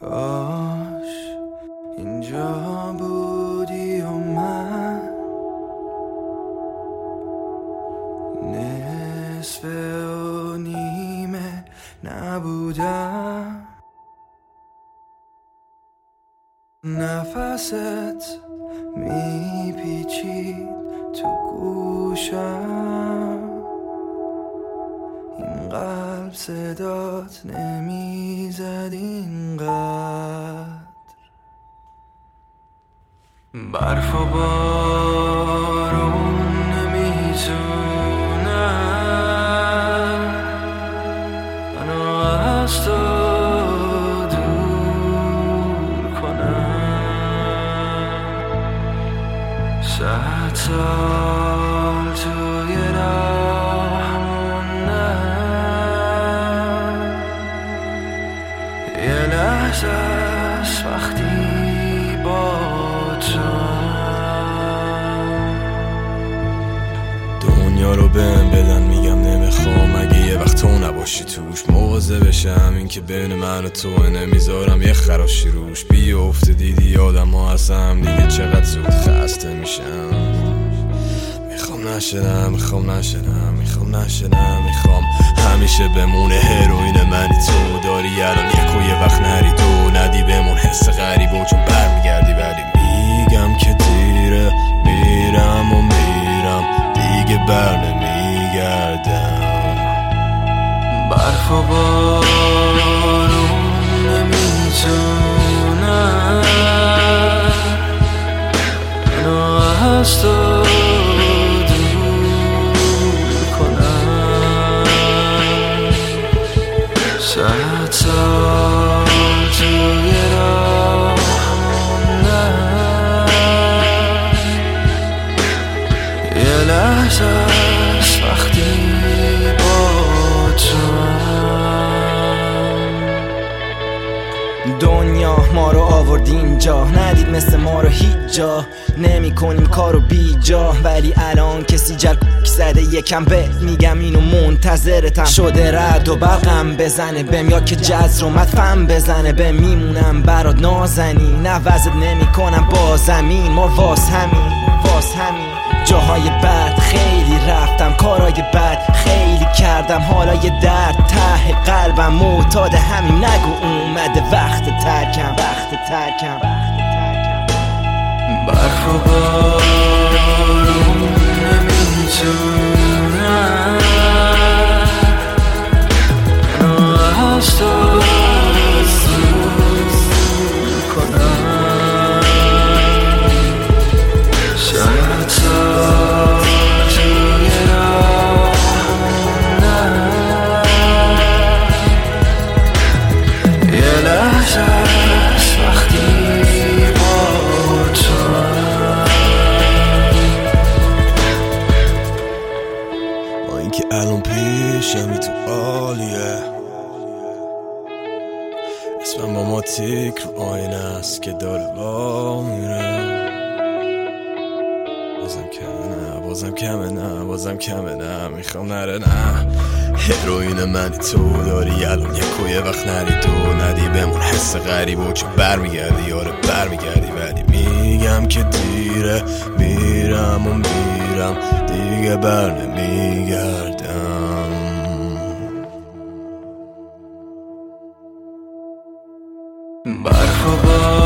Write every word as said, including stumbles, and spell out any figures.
کاش اینجا بودی و من نصف و نیمه نبودم. نفست میپیچید تو گوشم، این قلب صدات نمیزد اینقدر. برف و بارون نمیتونن منو از تو دور کنن. صد سال توی راه موندم، یه لحظه است وقتی با دنیا رو بهم بدن میگم نمیخوام، اگه یه وقت تو نباشی توش مواظب بشم. این که بین من و تو نمیذارم یه خراشی روش بیفته. دیدی آدم ها هستم دیگه چقدر زود خسته میشم. میخوام نشدم میخوام نشدم میخوام نشدم میخوام همیشه بمونه هروئین منی تو. داری الان یک و یه وقت نری دو ندی بمون حس غریبه چون برمیگردی، ولی میگم که دیره میرم و میرم دیگه بر نمیگردم. برف و بارون نمیتونن منو از تو دور کنن. صد سال توی راه موندم، یه لحظه است وقتی با دنیا ما رو آورد اینجا، ندید مثل ما رو هیچ جا نمی کنیم کارو بی جا. ولی الان کسی جلک زده یکم به میگم اینو منتظرتم. شده رد و برقم بزنه بهم، یا که جز رو مدفن بزنه بهم. میمونم برات نازنی نوزت نمی کنم با زمین. ما واس همین واس همین جاهای بد خیلی رفتم، کارهای بد خیلی کردم. حالا یه درد ته قلبم معتاد همین. نگو اومده وقت ترکم وقت ترکم برف و بارون نمیتونن منو از تو دور کنن. صد سال توی راه موندم، یه لحظه است وقتی با تو. با اینکه الان پیشمی تو عالیه، اسمم با ما تیک رو آینه است که داره با میره. بازم کمه نه بازم کمه نه بازم کمه نه میخوام نره نه. هروئین منی تو داری الان یک و یه وقت نری دو ندی بمون حس غریبه و چه برمیگردی یاره برمیگردی. ولی میگم که دیره میرم و میرم دیگه بر نمیگردم. برف و بارون